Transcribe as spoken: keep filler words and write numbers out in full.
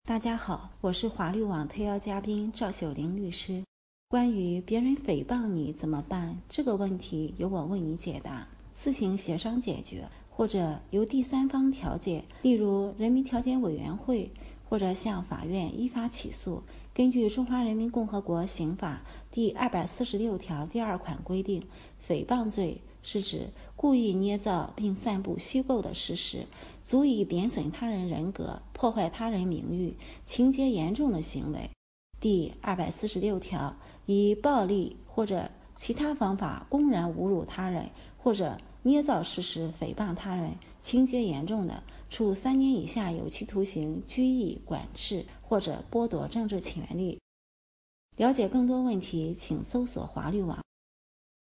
大家好，我是华律网特邀嘉宾赵秀玲律师。关于别人诽谤你怎么办这个问题，由我为你解答，自行协商解决，或者由第三方调解，例如人民调解委员会，或者向法院依法起诉。根据《中华人民共和国刑法》第二百四十六条第二款规定，诽谤罪是指故意捏造并散布虚构的事实，足以贬损他人人格、破坏他人名誉，情节严重的行为。第二百四十六条，以暴力或者其他方法公然侮辱他人，或者捏造事实诽谤他人，情节严重的，处三年以下有期徒刑、拘役、管制或者剥夺政治权利。了解更多问题，请搜索华律网。